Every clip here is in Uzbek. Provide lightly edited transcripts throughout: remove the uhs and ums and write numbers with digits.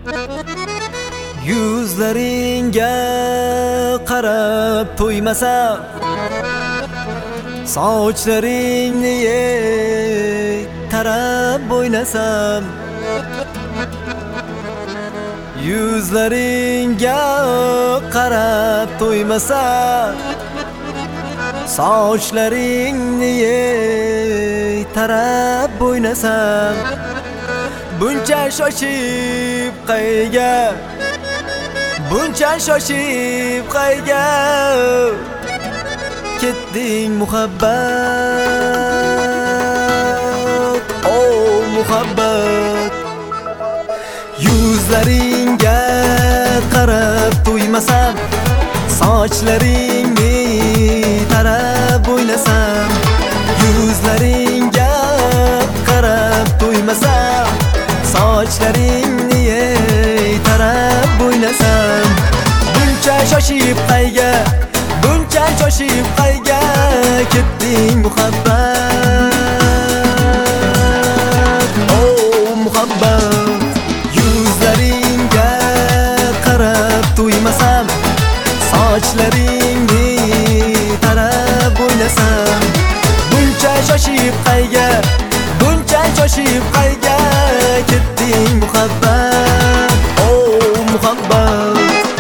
Yuzlaringga qarab to'ymasam, sochlaringni tarab o'ynasam. Yuzlaringga qarab to'ymasam, sochlaringni tarab o'ynasam. Buncha shoshib qayga, buncha shoshib qayga ketding muhabbat, oh muhabbat. Yuzlaringga qarab to'ymasam, sochlaringni tarab o'ynasam. Yuzlaringga qarab to'ymasam, sochlaringni tarab o'ynasam. Buncha shoshib qayga, buncha shoshib qayga ketding muhabbat, oh muhabbat. Yuzlaringga qarab to'ymasam, sochlaringni tarab o'ynasam. Buncha shoshib qayga, buncha shoshib qayga ketding muhabbat, oh muhabbat.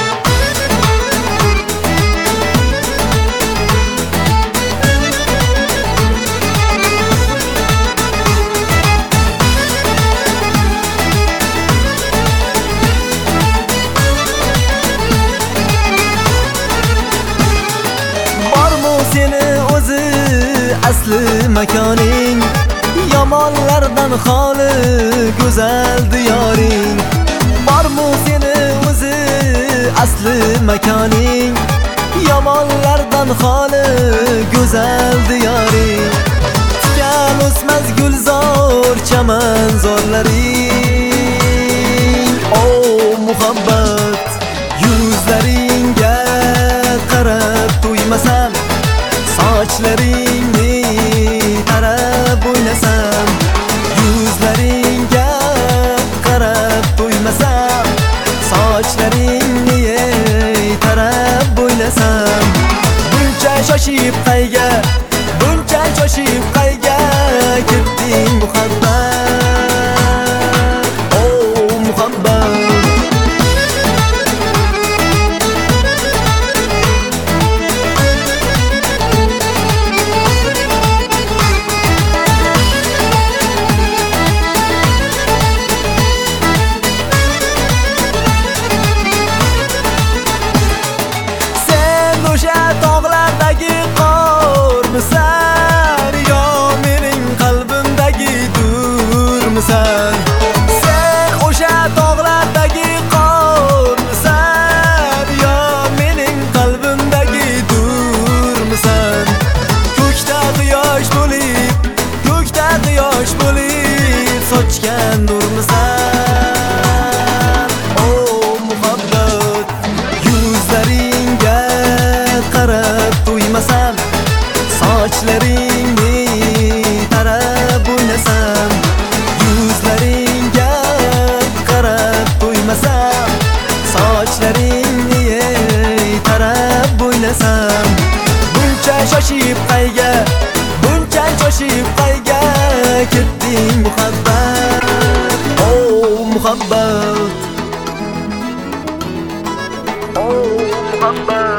Seni o'zi asli makoning, yomonlardan xoli go'zal diyoring. Bormi seni o'zi asli makoning, yomonlardan xoli go'zal diyoring. Tikan o'smas gulzor chamanzorlaring, oh muhabbat. Yuzlaringga qarab to'ymasam, sochlaringni tarab o'ynasam. Yuzlaringga qarab to'ymasam, sochlaringni tarab o'ynasam. Buncha shoshib qayga, buncha shoshib qayga ketding muhabbat, oh muhabbat. Tog'lardagi qormisan, yo mening qalbimdagi durmisan? Sen o'sha tog'lardagi qormisan, yo mening qalbimdagi durmisan? Ko'kda quyosh bo'lib, ko'kda quyosh bo'lib sochgan nurmisan, oh muhabbat. Yuzlaringga qarab to'ymasam, sochlaringni tarab o'ynasam. Yuzlaringga qarab to'ymasam, sochlaringni tarab o'ynasam. Buncha shoshib qayga, buncha shoshib qayga ketding muhabbat, oh muhabbat, oh muhabbat.